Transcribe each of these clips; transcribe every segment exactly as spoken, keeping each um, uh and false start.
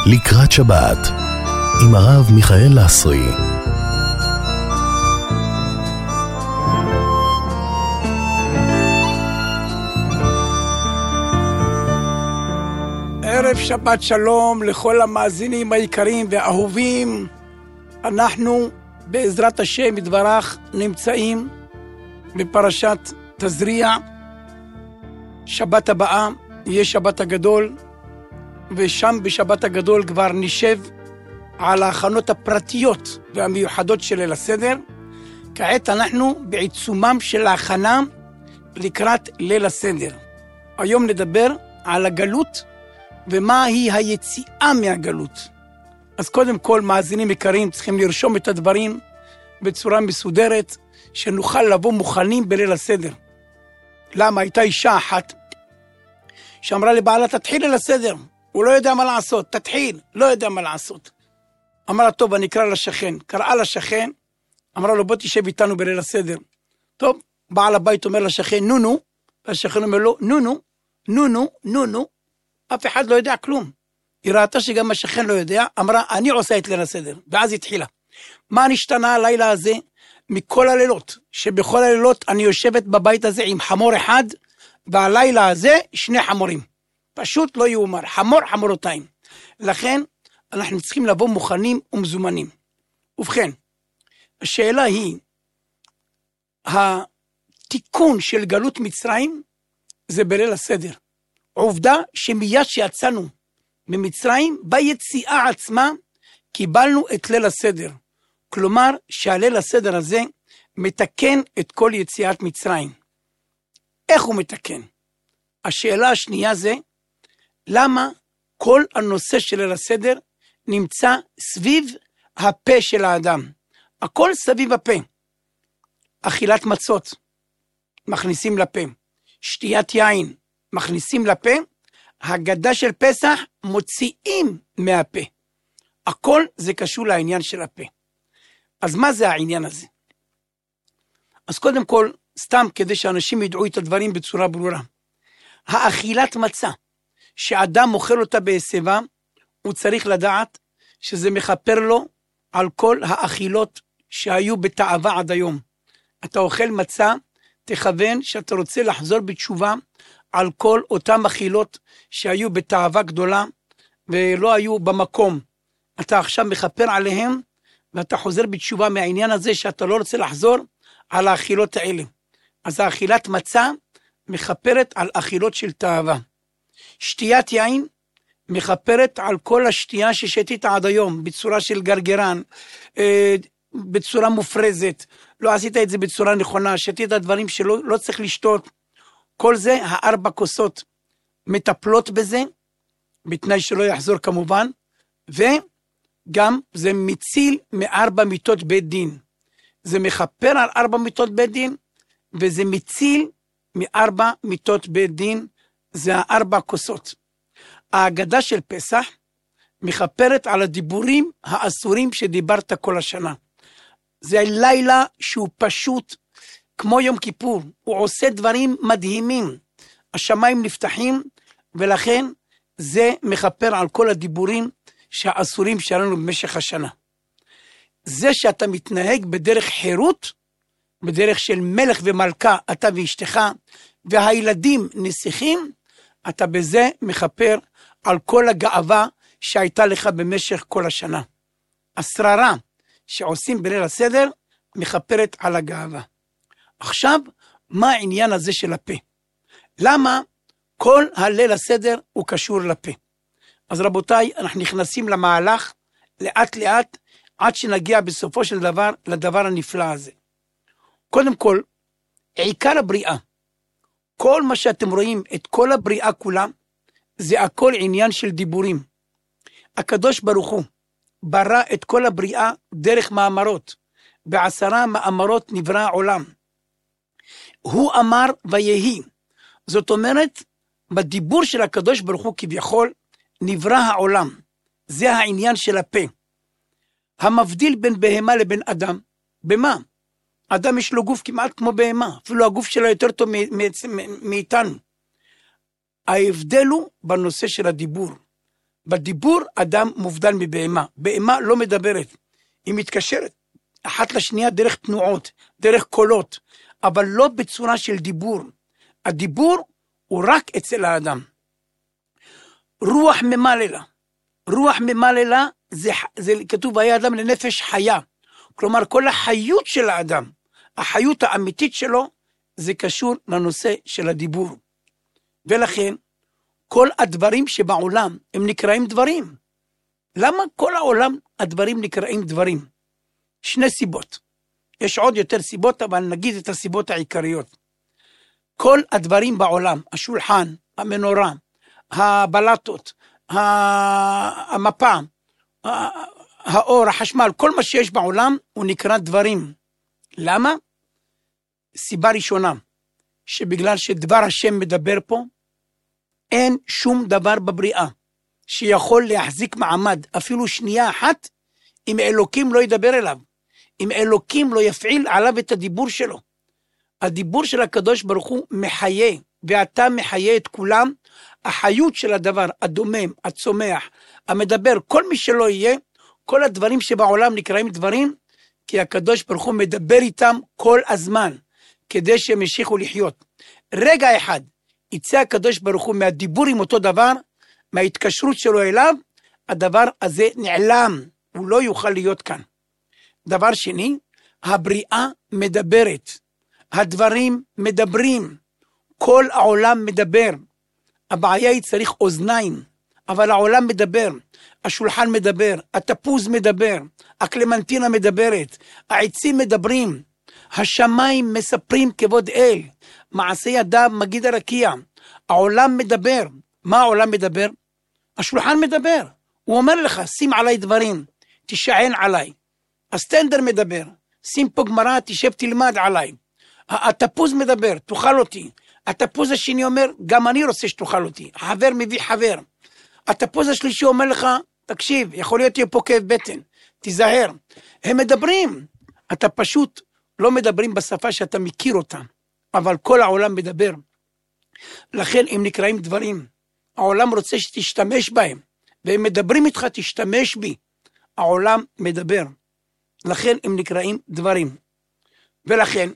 לקראת שבת עם הרב מיכאל לסרי. ערב שבת שלום לכל המאזינים היקרים והאהובים. אנחנו בעזרת השם יתברך נמצאים בפרשת תזריע. שבת הבאה יהיה שבת הגדול, ושם בשבת הגדול כבר נשב על ההכנות הפרטיות והמיוחדות של ליל הסדר. כעת אנחנו בעיצומם של ההכנה לקראת ליל הסדר. היום נדבר על הגלות ומהי היציאה מהגלות. אז קודם כל, מאזינים יקרים, צריכים לרשום את הדברים בצורה מסודרת, שנוכל לבוא מוכנים בליל הסדר. למה? הייתה אישה אחת שאמרה לבעלה, תתחיל ליל הסדר. הוא לא יודע מה לעשות, תתחיל, לא יודע מה לעשות. אמרה, טוב, אני אקרא לשכן. קראה לשכן, אמרה לו, בוא תשב איתנו בליל הסדר. טוב, בעל הבית אומר לשכן, נו נו, והשכן אומר לו, נו נו, נו נו, נו נו, אף אחד לא יודע כלום. היא ראתה שגם השכן לא יודע, אמרה, אני עושה את ליל הסדר, ואז התחילה. מה נשתנה הלילה הזה מכל הלילות? שבכל הלילות אני יושבת בבית הזה עם חמור אחד, והלילה הזה שני חמורים. פשוט לא יאומר, חמור חמורותיים. לכן אנחנו צריכים לבוא מוכנים ומזומנים. ובכן, השאלה היא, התיקון של גלות מצרים זה בליל הסדר. עובדה שמיד שיצאנו ממצרים, ביציאה עצמה קיבלנו את ליל הסדר. כלומר שהליל הסדר הזה מתקן את כל יציאת מצרים. איך הוא מתקן? השאלה השנייה זה, למה כל הנושא של ליל הסדר נמצא סביב הפה של האדם? הכל סביב הפה. אכילת מצות, מכניסים לפה. שתיית יין, מכניסים לפה. הגדה של פסח, מוציאים מהפה. הכל זה קשור לעניין של הפה. אז מה זה העניין הזה? אז קודם כל, סתם כדי שאנשים ידעו את הדברים בצורה ברורה. האכילת מצה, שאדם אוכל אותה בהסבה, הוא צריך לדעת שזה מכפר לו על כל האכילות שהיו בתאווה עד היום. אתה אוכל מצה, תכוון שאתה רוצה לחזור בתשובה על כל אותם אכילות שהיו בתאווה גדולה ולא היו במקום. אתה עכשיו מכפר עליהם, ואתה חוזר בתשובה מהעניין הזה שאתה לא רוצה לחזור על האכילות האלה. אז האכילת מצה מכפרת על אכילות של תאווה. שתיית יין מכפרת על כל השתייה ששתית עד היום, בצורה של גרגרן, בצורה מופרזת, לא עשית את זה בצורה נכונה, שתית דברים שלא לא צריך לשתות. כל זה, הארבע כוסות מטפלות בזה, בתנאי שלא יחזור כמובן, וגם זה מציל מארבע מיתות בית דין. זה מכפר על ארבע מיתות בית דין, וזה מציל מארבע מיתות בית דין, זה הארבע כוסות. ההגדה של פסח מכפרת על הדיבורים האסורים שדיברת כל השנה. זה לילה שהוא פשוט כמו יום כיפור, הוא עושה דברים מדהימים. השמיים נפתחים, ולכן זה מכפר על כל הדיבורים שהאסורים שלנו במשך השנה. זה שאתה מתנהג בדרך חירות, בדרך של מלך ומלכה, אתה ואשתך, והילדים נסיכים, אתה בזה מכפר על כל הגאווה שהייתה לך במשך כל השנה. השררה שעושים בליל הסדר, מכפרת על הגאווה. עכשיו, מה העניין הזה של הפה? למה כל הליל הסדר הוא קשור לפה? אז רבותיי, אנחנו נכנסים למהלך לאט לאט, עד שנגיע בסופו של דבר לדבר הנפלא הזה. קודם כל, עיקר הבריאה, כל מה שאתם רואים, את כל הבריאה כולה, זה הכל עניין של דיבורים. הקדוש ברוך הוא ברא את כל הבריאה דרך מאמרות, בעשרה מאמרות נברא העולם. הוא אמר ויהי, זאת אומרת, בדיבור של הקדוש ברוך הוא כביכול, נברא העולם. זה העניין של הפה. המבדיל בין בהמה לבין אדם, במה? אדם יש לו גוף כמעט כמו בהמה, אפילו הגוף שלו יותר טוב מאיתנו. ההבדל הוא בנושא של הדיבור. בדיבור אדם מובדל מבהמה. בהמה לא מדברת, היא מתקשרת אחת לשנייה דרך תנועות, דרך קולות, אבל לא בצורה של דיבור. הדיבור הוא רק אצל האדם. רוח ממללה, רוח ממללה זה, זה כתוב היה אדם לנפש חיה, כלומר כל החיות של האדם, החיות האמיתית שלו, זה קשור לנושא של הדיבור. ולכן כל הדברים שבעולם הם נקראים דברים. למה כל העולם הדברים נקראים דברים? שני סיבות. יש עוד יותר סיבות, אבל נגיד את הסיבות העיקריות. כל הדברים בעולם, השולחן, המנורה, הבלטות, המפה, האור, החשמל, כל מה שיש בעולם הוא נקרא דברים. למה? סיבה ראשונה, שבגלל שדבר השם מדבר פה, אין שום דבר בבריאה שיכול להחזיק מעמד אפילו שנייה אחת אם אלוקים לא ידבר אליו, אם אלוקים לא יפעיל עליו את הדיבור שלו. הדיבור של הקדוש ברוך הוא מחיה, ואתה מחיה את כולם. החיות של הדבר, הדומם, הצומח, המדבר, כל מי שלא יהיה, כל הדברים שבעולם נקראים דברים, כי הקדוש ברוך הוא מדבר איתם כל הזמן, כדי שהם ימשיכו לחיות. רגע אחד, יצא הקדוש ברוך הוא מהדיבור עם אותו דבר, מההתקשרות שלו אליו, הדבר הזה נעלם, הוא לא יוכל להיות כאן. דבר שני, הבריאה מדברת, הדברים מדברים, כל העולם מדבר. הבעיה היא צריך אוזניים, אבל העולם מדבר, השולחן מדבר, התפוז מדבר, הקלמנטינה מדברת, העצים מדברים, השמיים מספרים כבוד אל, מעשה ידיו מגיד הרקיע, העולם מדבר. מה העולם מדבר? השולחן מדבר, הוא אומר לך, שים עליי דברים, תשען עליי. הסטנדר מדבר, שים פה גמרא, תשב תלמד עליי. התפוז מדבר, תאכל אותי. התפוז השני אומר, גם אני רוצה שתאכל אותי. חבר מביא חבר. התפוז השלישי אומר לך, תקשיב, יכול להיות יהיה פה כאב בטן, תיזהר. הם מדברים, אתה פשוט לא מדברים בשפה שאתה מכיר אותה, אבל כל העולם מדבר. לכן הם נקראים דברים. העולם רוצה שתשתמש בהם, והם מדברים איתך, תשתמש בי. העולם מדבר. לכן הם נקראים דברים. ולכן,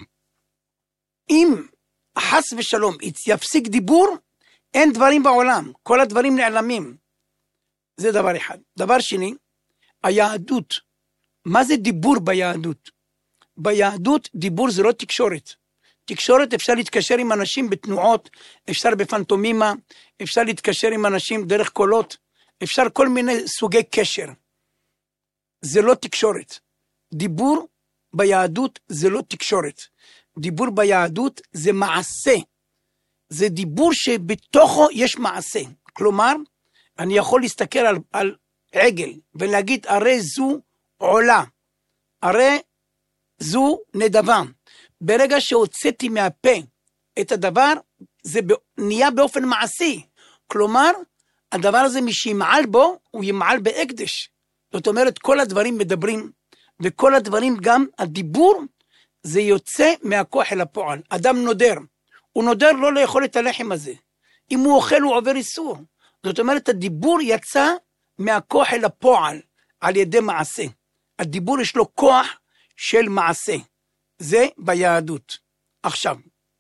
אם חס ושלום יפסיק דיבור, אין דברים בעולם, כל הדברים נעלמים. זה דבר אחד. דבר שני, היהדות. מה זה דיבור ביהדות? ביהדות דיבור זה לא תקשורת. תקשורת אפשר להתקשר עם אנשים בתנועות, אפשר בפנטומימה, אפשר להתקשר עם אנשים דרך קולות, אפשר כל מיני סוגי קשר. זה לא תקשורת. דיבור ביהדות זה לא תקשורת. דיבור ביהדות זה מעשה. זה דיבור שבתוכו יש מעשה. כלומר, אני יכול להסתכל על, על עגל ולהגיד, הרי זו עולה, הרי זו נדבה. ברגע שהוצאתי מהפה את הדבר, זה נהיה באופן מעשי. כלומר, הדבר הזה מי שימעל בו, הוא ימעל בהקדש. זאת אומרת, כל הדברים מדברים, וכל הדברים גם, הדיבור, זה יוצא מהכוח אל הפועל. אדם נודר, הוא נודר לא לאכול את הלחם הזה. אם הוא אוכל, הוא עובר איסור. זאת אומרת, הדיבור יצא מהכוח אל הפועל, על ידי מעשה. הדיבור יש לו כוח של מעשה. זה ביהדות. עכשיו,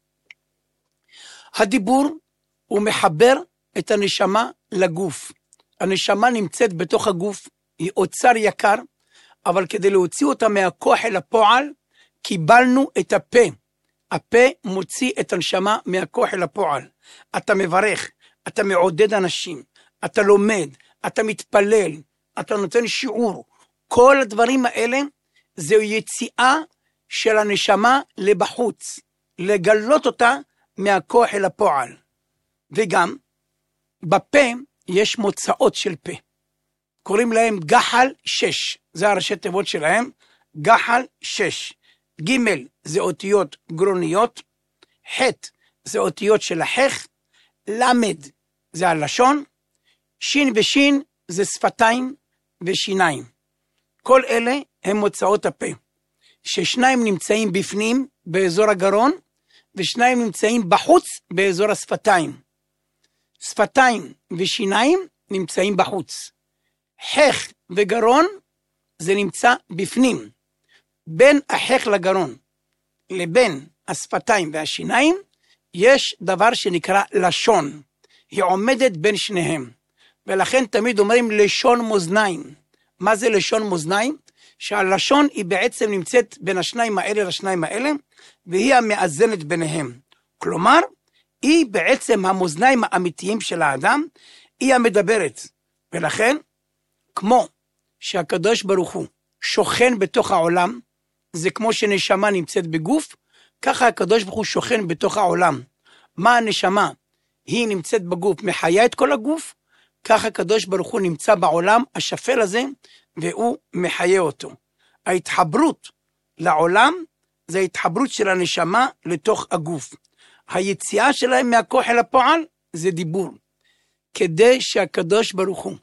הדיבור הוא מחבר את הנשמה לגוף. הנשמה נמצאת בתוך הגוף, היא אוצר יקר, אבל כדי להוציא אותה מהכוח אל הפועל, קיבלנו את הפה. הפה מוציא את הנשמה מהכוח אל הפועל. אתה מברך, אתה מעודד אנשים, אתה לומד, אתה מתפלל, אתה נותן שיעור. כל הדברים האלה זו יציאה של הנשמה לבחוץ, לגלות אותה מהכוח אל הפועל. וגם בפה יש מוצאות של פה. קוראים להם גחל שש, זה הראשי תיבות שלהם, גחל שש. ג' זה אותיות גרוניות, ח' זה אותיות של החך, למד זה הלשון, שין ושין זה שפתיים ושיניים. כל אלה הם מוצאות הפה, ששניים נמצאים בפנים באזור הגרון, ושניים נמצאים בחוץ באזור השפתיים. שפתיים ושיניים נמצאים בחוץ. חך וגרון זה נמצא בפנים. בין החך לגרון לבין השפתיים והשיניים יש דבר שנקרא לשון. היא עומדת בין שניהם. ולכן תמיד אומרים לשון מאזניים. מה זה לשון מאזניים? שהלשון היא בעצם נמצאת בין השניים האלה לשניים האלה, והיא המאזנת ביניהם. כלומר, היא בעצם המאזניים האמיתיים של האדם, היא המדברת. ולכן, כמו שהקדוש ברוך הוא שוכן בתוך העולם, זה כמו שנשמה נמצאת בגוף, ככה הקדוש ברוך הוא שוכן בתוך העולם. מה הנשמה? היא נמצאת בגוף, מחיה את כל הגוף, ככה הקדוש ברוך הוא נמצא בעולם השפל הזה, והוא מחיה אותו. ההתחברות לעולם, זה ההתחברות של הנשמה לתוך הגוף. היציאה שלהם מהכוח אל הפועל, זה דיבור. כדי שהקדוש ברוך הוא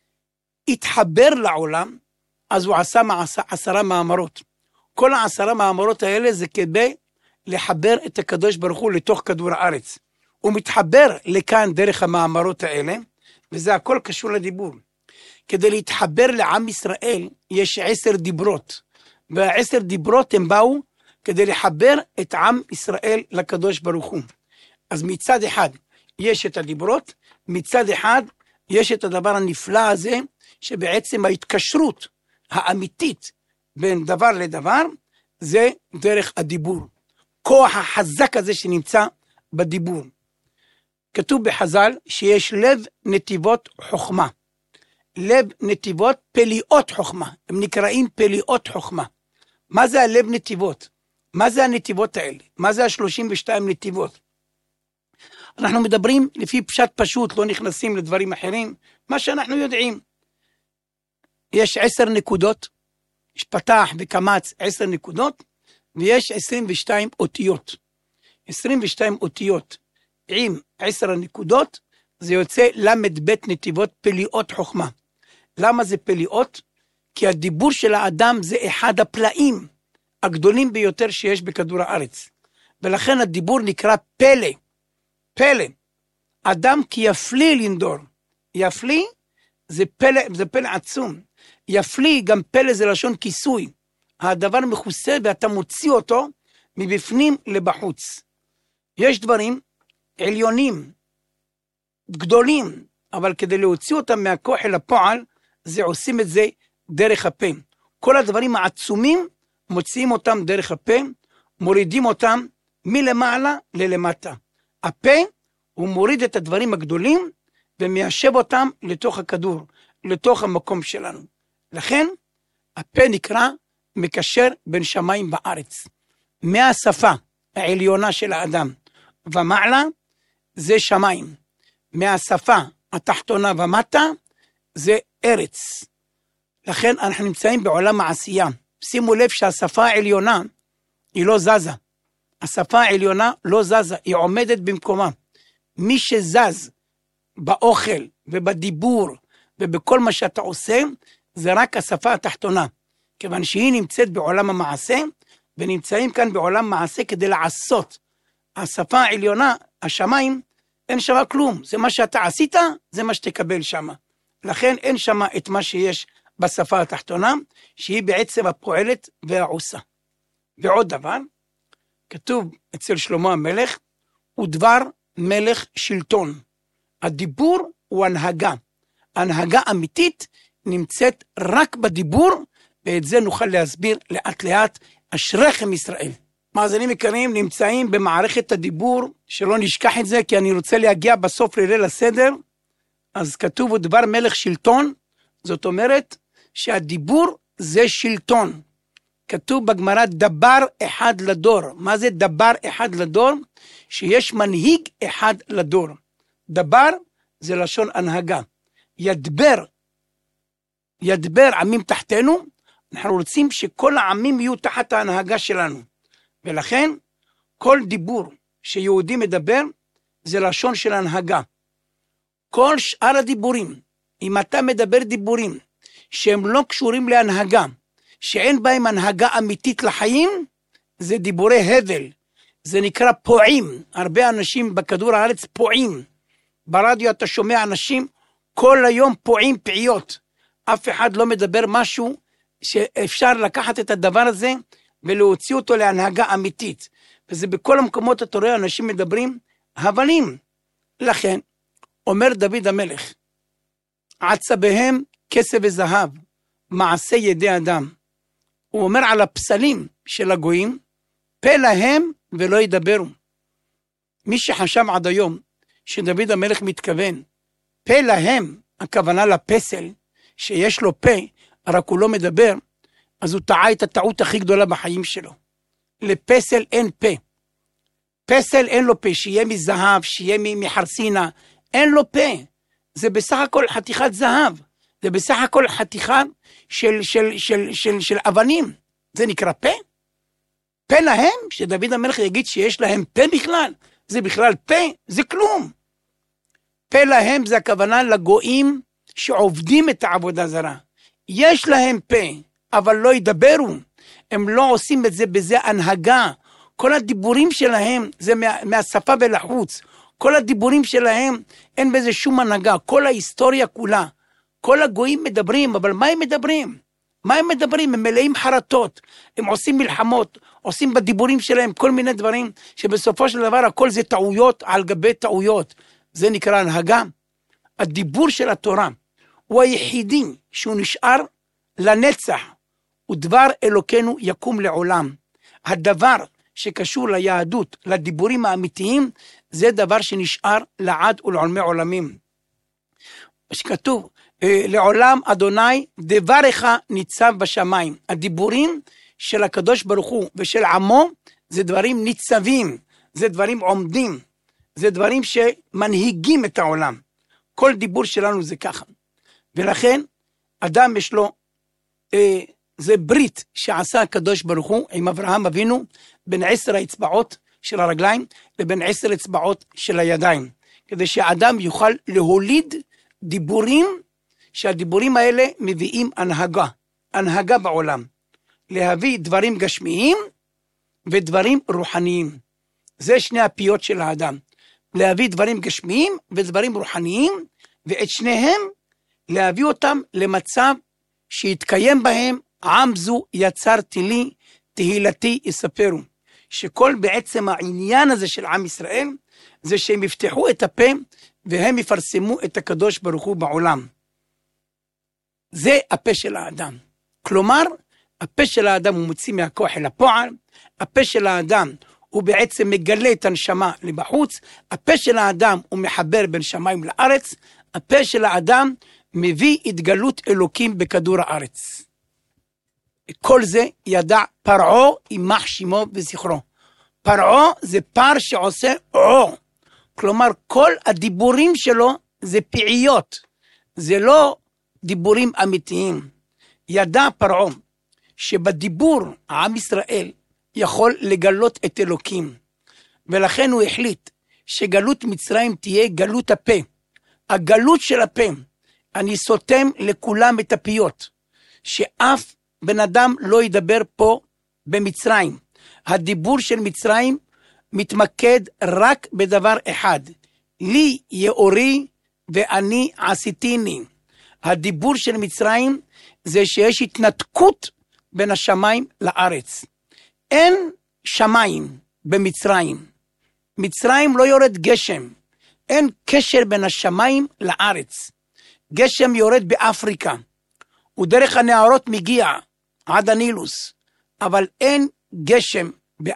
יתחבר לעולם, אז הוא עשה מעשה, עשרה מאמרות. כל העשרה מאמרות האלה זה כדי לחבר את הקדוש ברוך הוא לתוך כדור הארץ. הוא מתחבר לכאן דרך המאמרות האלה, וזה הכל קשור לדיבור. כדי להתחבר לעם ישראל, יש עשר דיברות. והעשר דיברות הם באו כדי לחבר את עם ישראל לקדוש ברוך הוא. אז מצד אחד יש את הדיברות, מצד אחד יש את הדבר הנפלא הזה, שבעצם ההתקשרות האמיתית בין דבר לדבר, זה דרך הדיבור. כוח החזק הזה שנמצא בדיבור. כתוב בחז"ל שיש לב נתיבות חוכמה. לב נתיבות פליאות חוכמה. הם נקראים פליאות חוכמה. מה זה הלב נתיבות? מה זה הנתיבות האלה? מה זה ה-שלושים ושתיים נתיבות? אנחנו מדברים לפי פשט פשוט, לא נכנסים לדברים אחרים. מה שאנחנו יודעים. יש עשר נקודות, יש פתח וקמץ עשר נקודות, ויש עשרים ושתיים אותיות. עשרים ושתיים אותיות עם עשר הנקודות, זה יוצא למד בית נתיבות פליאות חוכמה. למה זה פליאות? כי הדיבור של האדם זה אחד הפלאים הגדולים ביותר שיש בכדור הארץ. ולכן הדיבור נקרא פלא. פלא. אדם כי יפליא לנדור. יפליא זה פלא, זה פלא עצום. יפליא, גם פלא זה לשון כיסוי. הדבר מכוסה ואתה מוציא אותו מבפנים לבחוץ. יש דברים עליונים, גדולים, אבל כדי להוציא אותם מהכוח אל הפועל, זה עושים את זה דרך הפה. כל הדברים העצומים, מוציאים אותם דרך הפה, מורידים אותם מלמעלה ללמטה. הפה, הוא מוריד את הדברים הגדולים, ומיישב אותם לתוך הכדור, לתוך המקום שלנו. לכן, הפה נקרא מקשר בין שמיים בארץ. מהשפה העליונה של האדם ומעלה, זה שמיים. מהשפה התחתונה ומטה, זה ארץ. לכן אנחנו נמצאים בעולם העשייה. שימו לב שהשפה העליונה היא לא זזה. השפה העליונה לא זזה, היא עומדת במקומה. מי שזז באוכל ובדיבור ובכל מה שאתה עושה, זה רק השפה התחתונה. כיוון שהיא נמצאת בעולם המעשה, ונמצאים כאן בעולם מעשה כדי לעשות. השפה העליונה, השמיים, אין שם כלום. זה מה שאתה עשית, זה מה שתקבל שם. לכן אין שם את מה שיש בשפה התחתונה, שהיא בעצם הפועלת והעושה. ועוד דבר, כתוב אצל שלמה המלך, הוא דבר מלך שלטון. הדיבור הוא הנהגה. הנהגה אמיתית נמצאת רק בדיבור, ואת זה נוכל להסביר לאט לאט. אשריכם ישראל. מאזינים יקרים, נמצאים במערכת הדיבור, שלא נשכח את זה, כי אני רוצה להגיע בסוף לליל הסדר. אז כתוב הוא דבר מלך שלטון, זאת אומרת שהדיבור זה שלטון. כתוב בגמרא דבר אחד לדור. מה זה דבר אחד לדור? שיש מנהיג אחד לדור. דבר זה לשון הנהגה. ידבר, ידבר עמים תחתנו, אנחנו רוצים שכל העמים יהיו תחת ההנהגה שלנו. ולכן כל דיבור שיהודי מדבר זה לשון של הנהגה. כל שאר הדיבורים, אם אתה מדבר דיבורים שהם לא קשורים להנהגה, שאין בהם הנהגה אמיתית לחיים, זה דיבורי הבל. זה נקרא פועים. הרבה אנשים בכדור הארץ פועים. ברדיו אתה שומע אנשים כל היום פועים פעיות. אף אחד לא מדבר משהו שאפשר לקחת את הדבר הזה ולהוציא אותו להנהגה אמיתית. וזה בכל המקומות אתה רואה אנשים מדברים הבלים. לכן אומר דוד המלך, עצביהם כסף וזהב, מעשה ידי אדם. הוא אומר על הפסלים של הגויים, פה להם ולא ידברו. מי שחשב עד היום שדוד המלך מתכוון, פה להם, הכוונה לפסל, שיש לו פה, רק הוא לא מדבר, אז הוא טעה את הטעות הכי גדולה בחיים שלו. לפסל אין פה. פסל אין לו פה, שיהיה מזהב, שיהיה מחרסינה, אין לו פה. זה בסך הכל חתיכת זהב. זה בסך הכל חתיכה של, של, של, של, של אבנים. זה נקרא פה? פה להם, שדוד המלך יגיד שיש להם פה בכלל. זה בכלל פה, זה כלום. פה להם זה הכוונה לגויים שעובדים את העבודה זרה. יש להם פה, אבל לא ידברו. הם לא עושים את זה בזה הנהגה. כל הדיבורים שלהם זה מה, מהשפה ולחוץ. כל הדיבורים שלהם אין בזה שום הנהגה. כל ההיסטוריה כולה. כל הגויים מדברים, אבל מה הם מדברים? מה הם מדברים? הם מלאים חרטות. הם עושים מלחמות. עושים בדיבורים שלהם כל מיני דברים, שבסופו של דבר הכל זה טעויות על גבי טעויות. זה נקרא הנהגה. הדיבור של התורה הוא היחידי שהוא נשאר לנצח, ודבר אלוקנו יקום לעולם. הדבר שקשור ליהדות, לדיבורים האמיתיים, זה דבר שנשאר לעד ולעולמי עולמים. שכתוב, לעולם אדוני דברך ניצב בשמיים. הדיבורים של הקדוש ברוך הוא ושל עמו, זה דברים ניצבים, זה דברים עומדים, זה דברים שמנהיגים את העולם. כל דיבור שלנו זה ככה. ולכן, אדם יש לו, אה, זה ברית שעשה הקדוש ברוך הוא עם אברהם אבינו, בין עשר האצבעות של הרגליים, לבין עשר אצבעות של הידיים. כדי שהאדם יוכל להוליד דיבורים, שהדיבורים האלה מביאים הנהגה, הנהגה בעולם. להביא דברים גשמיים ודברים רוחניים. זה שני הפיות של האדם. להביא דברים גשמיים ודברים רוחניים, ואת שניהם להביא אותם למצב שיתקיים בהם, עם זו יצרתי לי, תהילתי יספרו. שכל בעצם העניין הזה של עם ישראל, זה שהם יפתחו את הפה, והם יפרסמו את הקדוש ברוך הוא בעולם. זה הפה של האדם. כלומר, הפה של האדם הוא מוציא מהכוח אל הפועל, הפה של האדם הוא בעצם מגלה את הנשמה לבחוץ, הפה של האדם הוא מחבר בין שמיים לארץ, הפה של האדם מביא התגלות אלוקים בכדור הארץ. כל זה ידע פרעו יימח שמו וזכרו. פרעו זה פר שעושה עו. כלומר, כל הדיבורים שלו זה פעיות. זה לא דיבורים אמיתיים. ידע פרעו שבדיבור עם ישראל יכול לגלות את אלוקים. ולכן הוא החליט שגלות מצרים תהיה גלות הפה. הגלות של הפה, אני סותם לכולם את הפיות. שאף בן אדם לא ידבר פה במצרים. הדיבור של מצרים מתמקד רק בדבר אחד. לי יאורי ואני עשיתיני. הדיבור של מצרים זה שיש התנתקות בין השמיים לארץ. אין שמיים במצרים. מצרים לא יורד גשם. אין קשר בין השמיים לארץ. גשם יורד באפריקה. ודרך הנהרות מגיע עד הנילוס. אבל אין גשם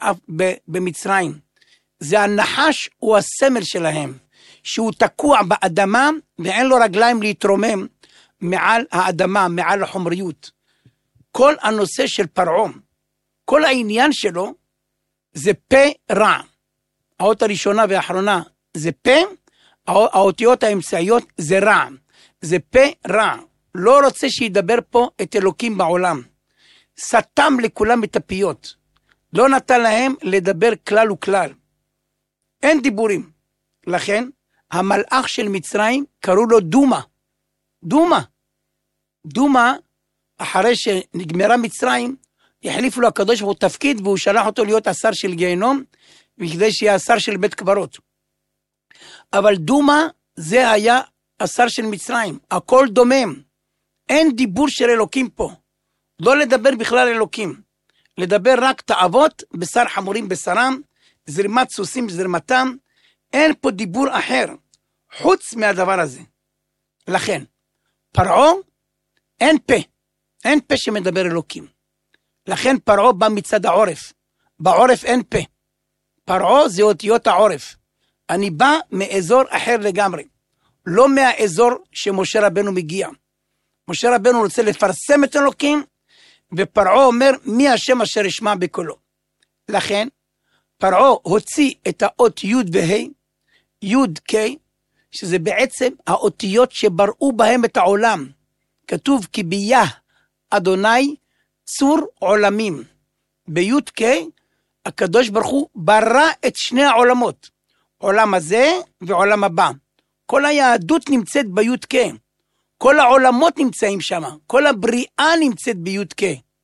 במצרים. זה הנחש הוא הסמל שלהם. שהוא תקוע באדמה ואין לו רגליים להתרומם מעל האדמה, מעל החומריות. כל הנושא של פרעה, כל העניין שלו זה פה רע. האות הראשונה והאחרונה זה פה, האותיות האמצעיות זה רע. זה פה רע. לא רוצה שידבר פה את אלוקים בעולם. סתם לכולם את הפיות. לא נתן להם לדבר כלל וכלל. אין דיבורים. לכן, המלאך של מצרים קראו לו דומה. דומה. דומה, אחרי שנגמרה מצרים, החליפו לו הקדוש ברוך הוא תפקיד, והוא שלח אותו להיות השר של גיהנום, וכדי שיהיה השר של בית קברות. אבל דומה, זה היה השר של מצרים, הכל דומם, אין דיבור של אלוקים פה, לא לדבר בכלל אלוקים, לדבר רק תאוות, בשר חמורים בשרם, זרימת סוסים בזרמתם, אין פה דיבור אחר, חוץ מהדבר הזה. לכן, פרעה, אין פה, אין פה שמדבר אלוקים. לכן פרעה בא מצד העורף, בעורף אין פה. פרעה זה אותיות העורף. אני בא מאזור אחר לגמרי, לא מהאזור שמשה רבנו מגיע. משה רבנו רוצה לפרסם את אלוקים, ופרעה אומר מי השם אשר ישמע בקולו. לכן, פרעה הוציא את האות י' וה', י' ק', שזה בעצם האותיות שבראו בהם את העולם. כתוב כי ביה אדוני צור עולמים. בי' ק' הקדוש ברוך הוא ברא את שני העולמות, עולם הזה ועולם הבא. כל היהדות נמצאת בי' ק', כל העולמות נמצאים שם, כל הבריאה נמצאת בי' ק'.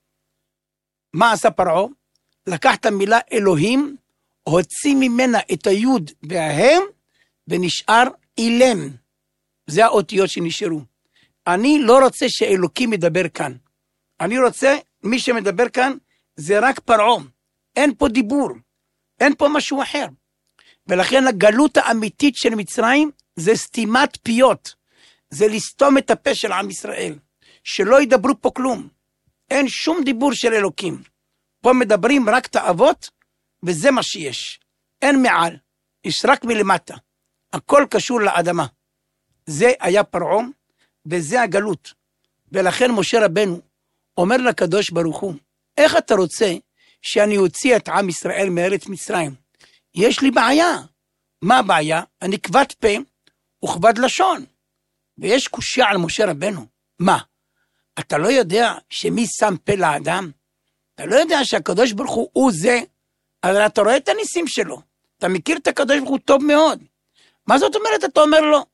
מה עשה פרעה? לקח את המילה אלוהים, הוציא ממנה את היוד וההם, ונשאר אילם. זה האותיות שנשארו. אני לא רוצה שאלוקים ידבר כאן. אני רוצה, מי שמדבר כאן, זה רק פרעה. אין פה דיבור, אין פה משהו אחר. ולכן הגלות האמיתית של מצרים, זה סתימת פיות. זה לסתום את הפה של עם ישראל. שלא ידברו פה כלום. אין שום דיבור של אלוקים. פה מדברים רק תאוות, וזה מה שיש. אין מעל, יש רק מלמטה. הכל קשור לאדמה. זה היה פרעה, וזה הגלות. ולכן משה רבנו אומר לקדוש ברוך הוא, איך אתה רוצה שאני אוציא את עם ישראל מארץ מצרים? יש לי בעיה. מה הבעיה? אני כבד פה וכבד לשון. ויש קושיה על משה רבנו. מה? אתה לא יודע שמי שם פה לאדם? אתה לא יודע שהקדוש ברוך הוא הוא זה, אבל אתה רואה את הניסים שלו. אתה מכיר את הקדוש ברוך הוא טוב מאוד. מה זאת אומרת? אתה אומר לו,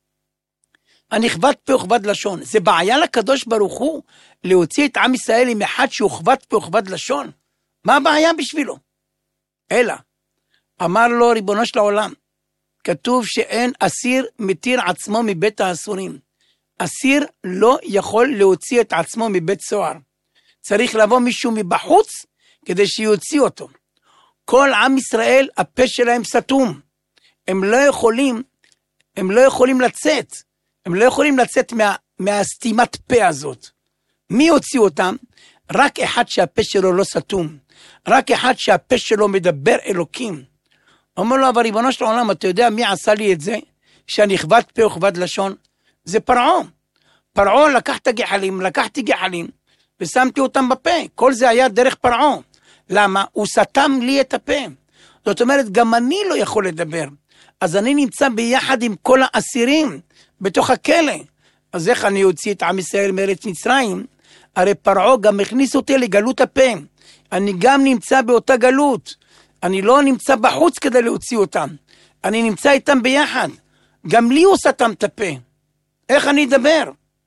אני כבד פה וכבד לשון. זה בעיה לקדוש ברוך הוא להוציא את עם ישראל עם אחד שהוא כבד פה וכבד לשון? מה הבעיה בשבילו? אלא, אמר לו ריבונו של העולם, כתוב שאין אסיר מתיר עצמו מבית האסורים. אסיר לא יכול להוציא את עצמו מבית סוהר. צריך לבוא מישהו מבחוץ כדי שיוציא אותו. כל עם ישראל, הפה שלהם סתום. הם לא יכולים, הם לא יכולים לצאת. הם לא יכולים לצאת מה, מהסתימת פה הזאת. מי הוציא אותם? רק אחד שהפה שלו לא סתום. רק אחד שהפה שלו מדבר אלוקים. אומר לו, אבל ריבונו של העולם, אתה יודע מי עשה לי את זה? שאני כבד פה וכבד לשון? זה פרעה. פרעה לקח את הגחלים, לקחתי גחלים, ושמתי אותם בפה. כל זה היה דרך פרעה. למה? הוא סתם לי את הפה. זאת אומרת, גם אני לא יכול לדבר. אז אני נמצא ביחד עם כל האסירים בתוך הכלא. אז איך אני אוציא את עם ישראל מארץ מצרים? הרי פרעה גם הכניס אותי לגלות הפה. אני גם נמצא באותה גלות. אני לא נמצא בחוץ כדי להוציא אותם. אני נמצא איתם ביחד. גם לי הוא סתם את הפה. איך אני אדבר?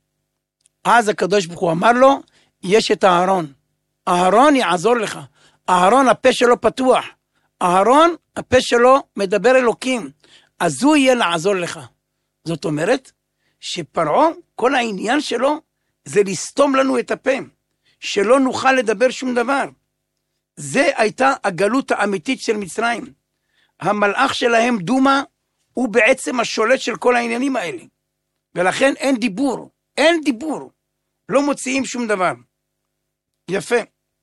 אז הקדוש ברוך הוא אמר לו, יש את אהרון. אהרון יעזור לך. אהרון הפה שלו פתוח. אהרון הפה שלו מדבר אלוקים. אז הוא יהיה לעזור לך. זאת אומרת, שפרעה, כל העניין שלו, זה לסתום לנו את הפה. שלא נוכל לדבר שום דבר. זה הייתה הגלות האמיתית של מצרים. המלאך שלהם דומה, הוא בעצם השולט של כל העניינים האלה. ולכן אין דיבור. אין דיבור. לא מוציאים שום דבר. יפה.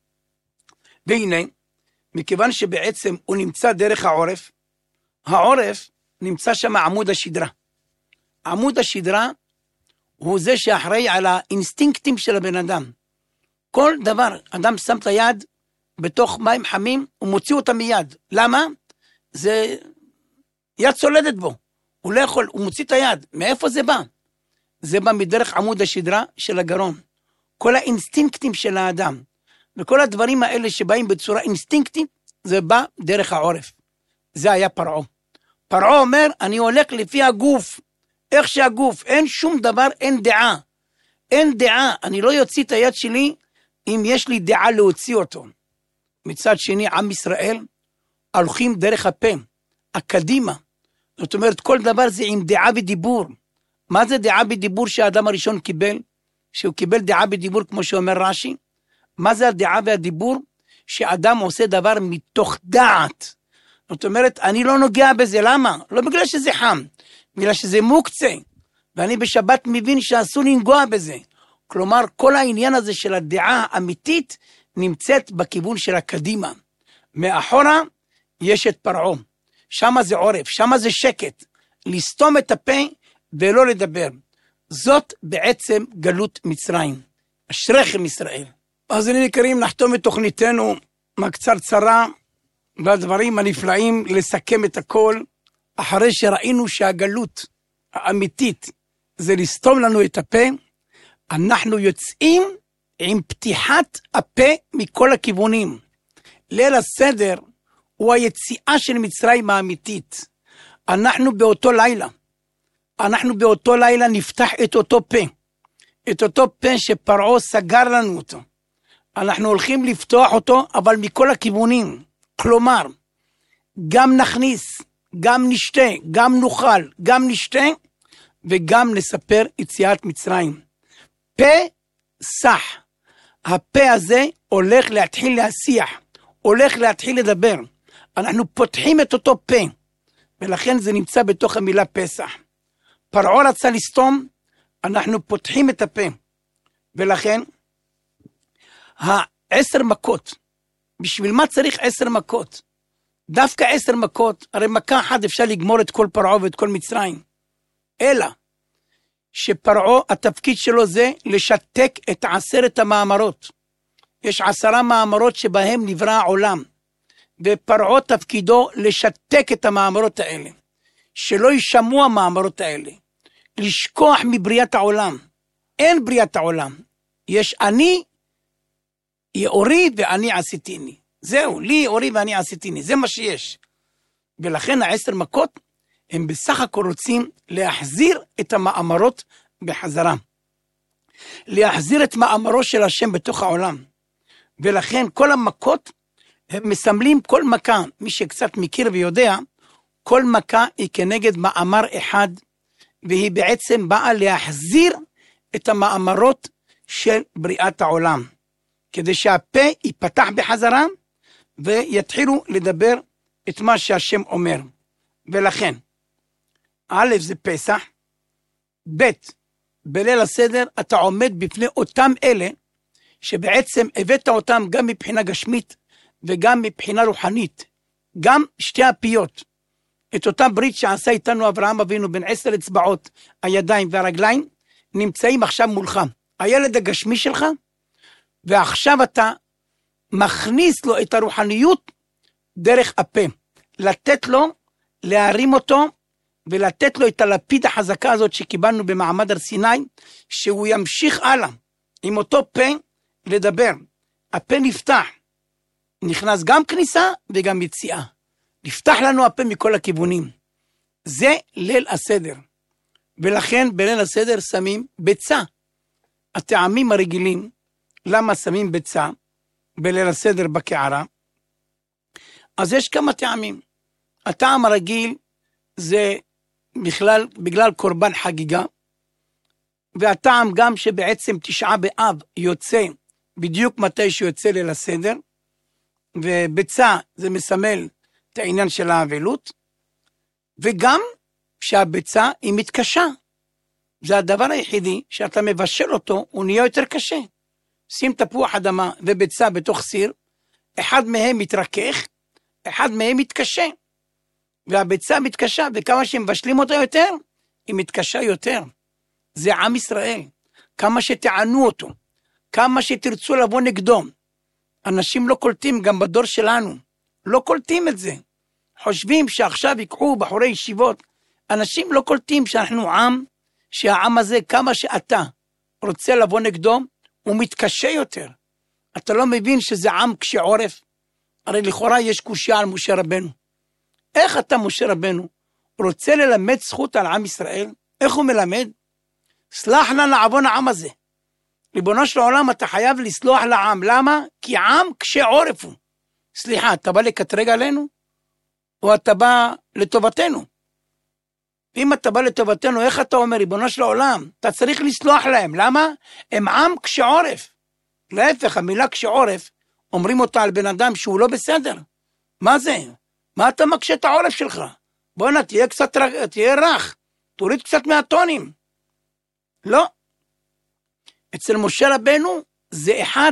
והנה, מכיוון שבעצם הוא נמצא דרך העורף, העורף נמצא שם עמוד השדרה. עמוד השדרה הוא זה שאחראי על האינסטינקטים של הבן אדם. כל דבר, אדם שם את היד בתוך מים חמים, הוא מוציא אותה מיד. למה? זה יד צולדת בו. הוא לא יכול, הוא מוציא את היד. מאיפה זה בא? זה בא מדרך עמוד השדרה של הגרון. כל האינסטינקטים של האדם. וכל הדברים האלה שבאים בצורה אינסטינקטית, זה בא דרך העורף. זה היה פרעה. פרעה אומר, אני הולך לפי הגוף. איך שהגוף, אין שום דבר, אין דעה. אין דעה, אני לא יוציא את היד שלי, אם יש לי דעה להוציא אותו. מצד שני, עם ישראל, הולכים דרך הפה, הקדימה. זאת אומרת, כל דבר זה עם דעה ודיבור. מה זה דעה בדיבור שהאדם הראשון קיבל? שהוא קיבל דעה בדיבור כמו שאומר רש"י. מה זה הדעה והדיבור? שאדם עושה דבר מתוך דעת. זאת אומרת, אני לא נוגע בזה, למה? לא בגלל שזה חם, בגלל שזה מוקצה, ואני בשבת מבין שאסור לנגוע בזה. כלומר, כל העניין הזה של הדעה האמיתית נמצאת בכיוון של הקדימה. מאחורה יש את פרעה, שם זה עורף, שם זה שקט, לסתום את הפה ולא לדבר. זאת בעצם גלות מצרים. אשריכם ישראל. אז אני יקרים, נחתום את תוכניתנו מהקצרצרה והדברים הנפלאים, לסכם את הכל, אחרי שראינו שהגלות האמיתית זה לסתום לנו את הפה. אנחנו יוצאים עם פתיחת הפה מכל הכיוונים. ליל הסדר הוא היציאה של מצרים האמיתית. אנחנו באותו לילה, אנחנו באותו לילה נפתח את אותו פה, את אותו פה שפרעה סגר לנו אותו. אנחנו הולכים לפתוח אותו, אבל מכל הכיוונים. כלומר, גם נכניס, גם נשתה, גם נאכל, גם נשתה, וגם נספר יציאת מצרים. פה סח. הפה הזה הולך להתחיל להשיח, הולך להתחיל לדבר. אנחנו פותחים את אותו פה, ולכן זה נמצא בתוך המילה פסח. פרעה רצה לסתום, אנחנו פותחים את הפה, ולכן העשר מכות, בשביל מה צריך עשר מכות? דווקא עשר מכות, הרי מכה אחת אפשר לגמור את כל פרעה ואת כל מצרים. אלא, שפרעה התפקיד שלו זה לשתק את עשרת המאמרות. יש עשרה מאמרות שבהם נברא העולם, ופרעה תפקידו לשתק את המאמרות האלה, שלא יישמעו המאמרות האלה, לשכוח מבריאת העולם. אין בריאת העולם, יש אני יאורי ואני עשיתיני. זהו, לי יאורי ואני עשיתיני, זה מה שיש. ולכן העשר מכות הם בסך הכל רוצים להחזיר את המאמרות בחזרה, להחזיר את מאמרו של השם בתוך העולם. ולכן כל המכות הם מסמלים כל מכה, מי שקצת מכיר ויודע, כל מכה היא כנגד מאמר אחד, והיא בעצם באה להחזיר את המאמרות של בריאת העולם, כדי שהפה ייפתח בחזרה, ויתחילו לדבר את מה שהשם אומר. ולכן, א' זה פסח, ב' בליל הסדר אתה עומד בפני אותם אלה, שבעצם הבאת אותם גם מבחינה גשמית, וגם מבחינה רוחנית, גם שתי הפיות, את אותה ברית שעשה איתנו אברהם אבינו בין עשר אצבעות, הידיים והרגליים, נמצאים עכשיו מולך, הילד הגשמי שלך, ועכשיו אתה מכניס לו את הרוחניות דרך הפה, לתת לו, להרים אותו, ולתת לו את הלפיד החזקה הזאת שקיבלנו במעמד הר סיני, שהוא ימשיך הלאה, עם אותו פה לדבר. הפה נפתח, נכנס גם כניסה וגם יציאה. נפתח לנו הפה מכל הכיוונים. זה ליל הסדר. ולכן בליל הסדר שמים ביצה. הטעמים הרגילים, למה שמים ביצה בליל הסדר בקערה? אז יש כמה טעמים. הטעם הרגיל זה בכלל, בגלל קורבן חגיגה, והטעם גם שבעצם תשעה באב יוצא בדיוק מתי שיוצא ליל הסדר, וביצה זה מסמל את העניין של האבלות, וגם שהביצה היא מתקשה. זה הדבר היחידי שאתה מבשל אותו, הוא נהיה יותר קשה. שים תפוח אדמה וביצה בתוך סיר, אחד מהם מתרכך, אחד מהם מתקשה. והביצה מתקשה, וכמה שמבשלים אותה יותר, היא מתקשה יותר. זה עם ישראל. כמה שתענו אותו, כמה שתרצו לבוא נגדו. אנשים לא קולטים, גם בדור שלנו, לא קולטים את זה. חושבים שעכשיו יקחו בחורי ישיבות. אנשים לא קולטים שאנחנו עם, שהעם הזה, כמה שאתה רוצה לבוא נגדו, הוא מתקשה יותר. אתה לא מבין שזה עם קשה עורף? הרי לכאורה יש קושיה על משה רבנו. איך אתה משה רבנו רוצה ללמד זכות על עם ישראל? איך הוא מלמד? סלח לנו לעוון העם הזה. ריבונו של העולם, אתה חייב לסלוח לעם. למה? כי עם קשה עורף הוא. סליחה, אתה בא לקטרג עלינו? או אתה בא לטובתנו? אם אתה בא לטובתנו, איך אתה אומר, ריבונו של העולם? אתה צריך לסלוח להם. למה? הם עם קשה עורף. להפך, המילה קשה עורף, אומרים אותה על בן אדם שהוא לא בסדר. מה זה? מה אתה מקשה את העורף שלך? בוא נה, תהיה קצת, תהיה רך, תוריד קצת מהטונים. לא. אצל משה רבנו זה אחד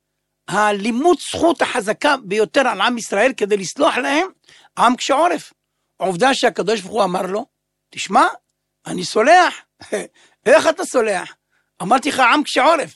הלימוד זכות החזקה ביותר על עם ישראל כדי לסלוח להם, עם קשה עורף. העובדה שהקדוש ברוך הוא אמר לו, תשמע, אני סולח. איך אתה סולח? אמרתי לך עם קשה עורף.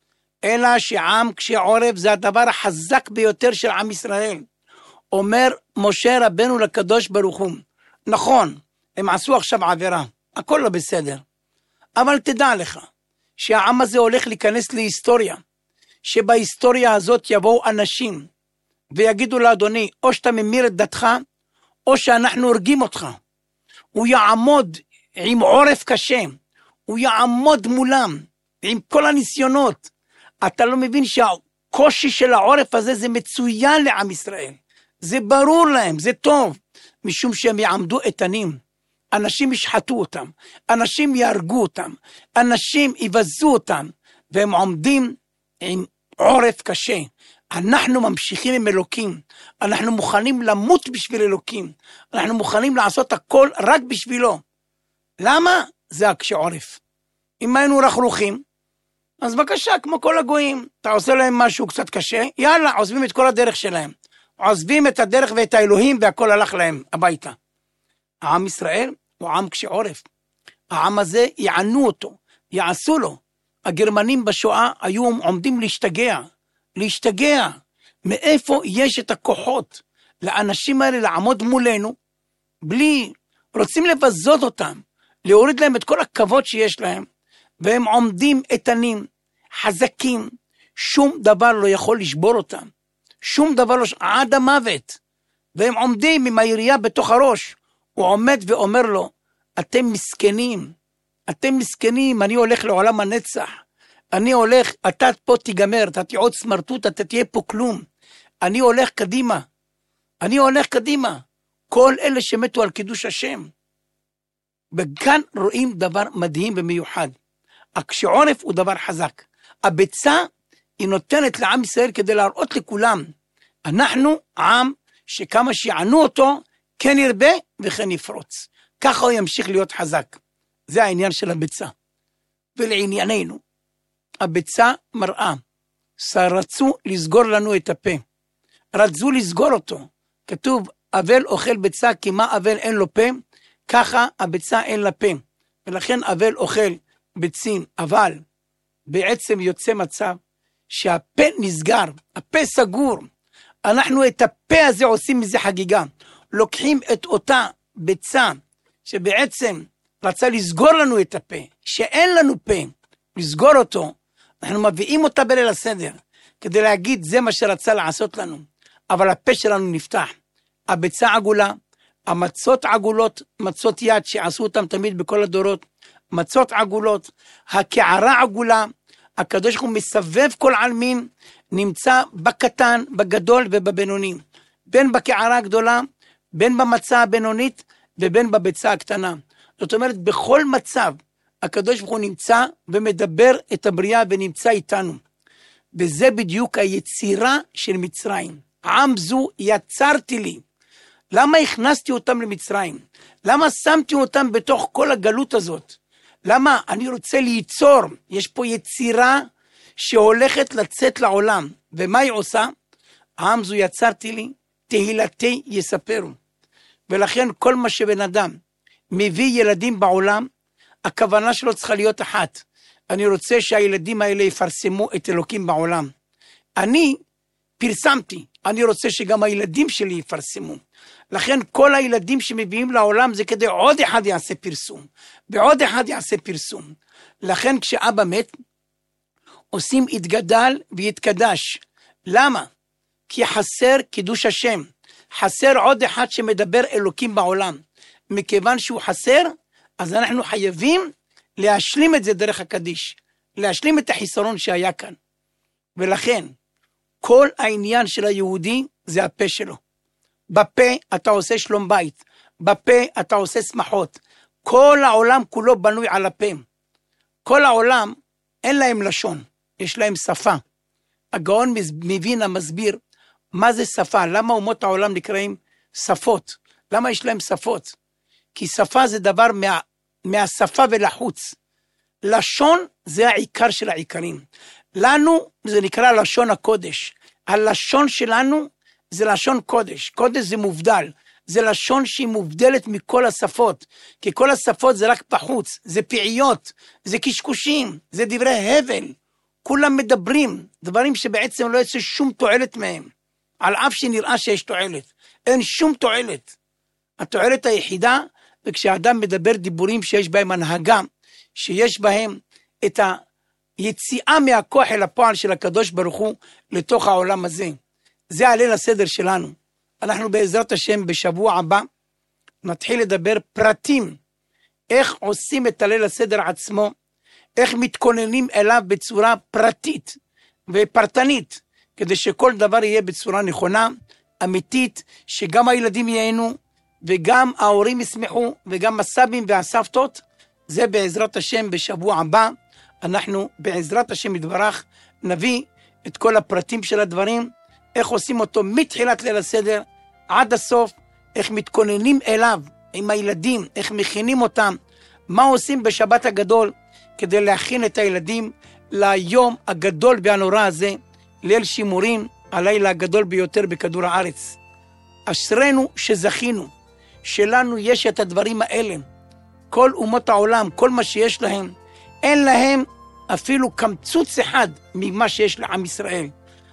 אלא שעם קשה עורף זה הדבר החזק ביותר של עם ישראל. אומר משה רבנו לקדוש ברוך הוא, נכון, הם עשו עכשיו עבירה, הכל לא בסדר. אבל תדע לך, שהעם הזה הולך להיכנס להיסטוריה, שבהיסטוריה הזאת יבואו אנשים, ויגידו לאדוני, או שאתה ממיר את דתך, או שאנחנו הורגים אותך. הוא יעמוד עם עורף קשה, הוא יעמוד מולם, עם כל הניסיונות. אתה לא מבין שהקושי של העורף הזה זה מצוין לעם ישראל. זה ברור להם, זה טוב, משום שהם יעמדו איתנים. אנשים ישחטו אותם, אנשים יהרגו אותם, אנשים יבזו אותם, והם עומדים עם עורף קשה. אנחנו ממשיכים עם אלוקים, אנחנו מוכנים למות בשביל אלוקים, אנחנו מוכנים לעשות הכל רק בשבילו. למה? זה הקשה עורף. אם היינו רכרוחים, אז בבקשה, כמו כל הגויים, אתה עושה להם משהו קצת קשה, יאללה, עוזבים את כל הדרך שלהם. עוזבים את הדרך ואת האלוהים, והכל הלך להם הביתה. העם ישראל הוא עם קשה עורף. העם הזה יענו אותו, יעשו לו. הגרמנים בשואה היו עומדים להשתגע, להשתגע. מאיפה יש את הכוחות לאנשים האלה לעמוד מולנו, בלי, רוצים לבזות אותם, להוריד להם את כל הכבוד שיש להם, והם עומדים איתנים, חזקים, שום דבר לא יכול לשבור אותם, שום דבר לא, עד המוות, והם עומדים עם הירייה בתוך הראש, הוא עומד ואומר לו, אתם מסכנים, אתם מסכנים, אני הולך לעולם הנצח, אני הולך, אתה פה תיגמר, אתה תהיה עוד סמרטוט, אתה תהיה פה כלום, אני הולך קדימה, אני הולך קדימה, כל אלה שמתו על קידוש השם, וכאן רואים דבר מדהים ומיוחד, הקשה עורף הוא דבר חזק, הביצה היא נותנת לעם ישראל כדי להראות לכולם, אנחנו עם שכמה שיענו אותו, כן ירבה וכן יפרוץ, ככה הוא ימשיך להיות חזק, זה העניין של הביצה, ולענייננו, הביצה מראה, רצו לסגור לנו את הפה, רצו לסגור אותו, כתוב, אבל אוכל ביצה, כי מה אבל אין לו פה, ככה הביצה אין לה פה, ולכן אבל אוכל ביצים, אבל בעצם יוצא מצב, שהפה נסגר, הפה סגור, אנחנו את הפה הזה עושים מזה חגיגה, לוקחים את אותה ביצה, שבעצם רצה לסגור לנו את הפה, שאין לנו פה, לסגור אותו, אנחנו מביאים אותה בליל הסדר, כדי להגיד זה מה שרצה לעשות לנו, אבל הפה שלנו נפתח, הביצה עגולה, המצות עגולות, מצות יד שעשו אותם תמיד בכל הדורות, מצות עגולות, הקערה עגולה, הקדוש הוא מסבב כל עלמין, נמצא בקטן, בגדול ובבינוני, בין בקערה הגדולה, בין במצה הבינונית, ובין בביצה הקטנה. זאת אומרת, בכל מצב, הקדוש ברוך הוא נמצא ומדבר את הבריאה ונמצא איתנו. וזה בדיוק היצירה של מצרים. עם זו יצרתי לי. למה הכנסתי אותם למצרים? למה שמתי אותם בתוך כל הגלות הזאת? למה? אני רוצה ליצור. יש פה יצירה שהולכת לצאת לעולם. ומה היא עושה? עם זו יצרתי לי, תהילתי יספרו. ולכן כל מה שבן אדם מביא ילדים בעולם, הכוונה שלו צריכה להיות אחת. אני רוצה שהילדים האלה יפרסמו את אלוקים בעולם. אני פרסמתי, אני רוצה שגם הילדים שלי יפרסמו. לכן כל הילדים שמביאים לעולם זה כדי עוד אחד יעשה פרסום, ועוד אחד יעשה פרסום. לכן כשאבא מת, עושים יתגדל ויתקדש. למה? כי חסר קידוש השם. חסר עוד אחד שמדבר אלוקים בעולם. מכיוון שהוא חסר, אז אנחנו חייבים להשלים את זה דרך הקדיש. להשלים את החיסרון שהיה כאן. ולכן, כל העניין של היהודי זה הפה שלו. בפה אתה עושה שלום בית. בפה אתה עושה שמחות. כל העולם כולו בנוי על הפה. כל העולם אין להם לשון, יש להם שפה. הגאון מבין המסביר מה זה שפה, למה אומות העולם נקראים שפות, למה יש להם שפות? כי שפה זה דבר מה, מהשפה ולחוץ. לשון זה העיקר של העיקרים. לנו זה נקרא לשון הקודש. הלשון שלנו זה לשון קודש. קודש זה מובדל. זה לשון שהיא מובדלת מכל השפות. כי כל השפות זה רק בחוץ. זה פעיות, זה קשקושים, זה דברי הבל. כולם מדברים, דברים שבעצם לא יצא שום תועלת מהם. על אף שנראה שיש תועלת. אין שום תועלת. התועלת היחידה, וכשאדם מדבר דיבורים שיש בהם הנהגה, שיש בהם את היציאה מהכוח אל הפועל של הקדוש ברוך הוא לתוך העולם הזה. זה הליל הסדר שלנו. אנחנו בעזרת השם בשבוע הבא נתחיל לדבר פרטים, איך עושים את הליל הסדר עצמו, איך מתכוננים אליו בצורה פרטית ופרטנית, כדי שכל דבר יהיה בצורה נכונה, אמיתית, שגם הילדים ייהנו, וגם ההורים ישמחו, וגם הסבים והסבתות. זה בעזרת השם בשבוע הבא. אנחנו בעזרת השם יתברך נביא את כל הפרטים של הדברים, איך עושים אותו מתחילת ליל הסדר עד הסוף, איך מתכוננים אליו עם הילדים, איך מכינים אותם, מה עושים בשבת הגדול כדי להכין את הילדים ליום הגדול והנורא הזה, ליל שימורים, הלילה הגדול ביותר בכדור הארץ. אשרנו שזכינו, שלנו יש את הדברים האלה. כל אומות העולם, כל מה שיש להם, אין להם אפילו קמצוץ אחד ממה שיש לעם ישראל.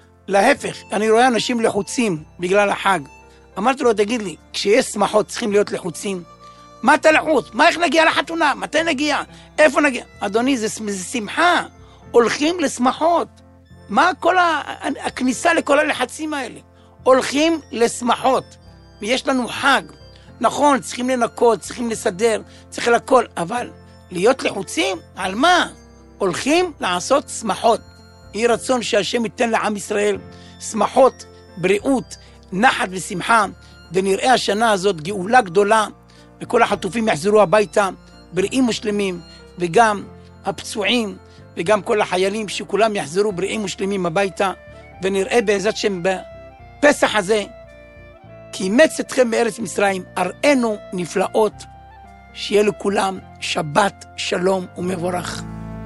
להפך, אני רואה אנשים לחוצים בגלל החג. אמרתי לו, תגיד לי, כשיש שמחות צריכים להיות לחוצים? מה אתה לחוץ? מה, איך נגיע לחתונה? מתי נגיע? איפה נגיע? אדוני, זה, זה שמחה. הולכים לשמחות. מה כל ה... הכניסה לכל הלחצים האלה? הולכים לשמחות. ויש לנו חג. נכון, צריכים לנקות, צריכים לסדר, צריך לכל, אבל להיות לחוצים? על מה? הולכים לעשות שמחות. יהי רצון שהשם ייתן לעם ישראל שמחות, בריאות, נחת ושמחה, ונראה השנה הזאת גאולה גדולה, וכל החטופים יחזרו הביתה בריאים ושלמים, וגם הפצועים, וגם כל החיילים שכולם יחזרו בריאים ושלמים הביתה, ונראה בעזרת שם בפסח הזה, כי אימץ אתכם מארץ מצרים, אראנו נפלאות, שיהיה לכולם שבת שלום ומבורך.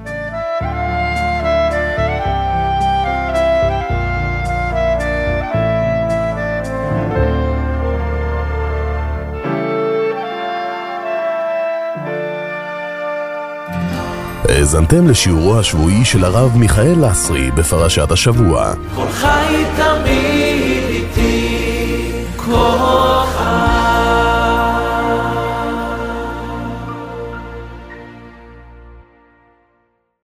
האזנתם לשיעורו השבועי של הרב מיכאל לסרי בפרשת השבוע. כל חי תמיד איתי, כל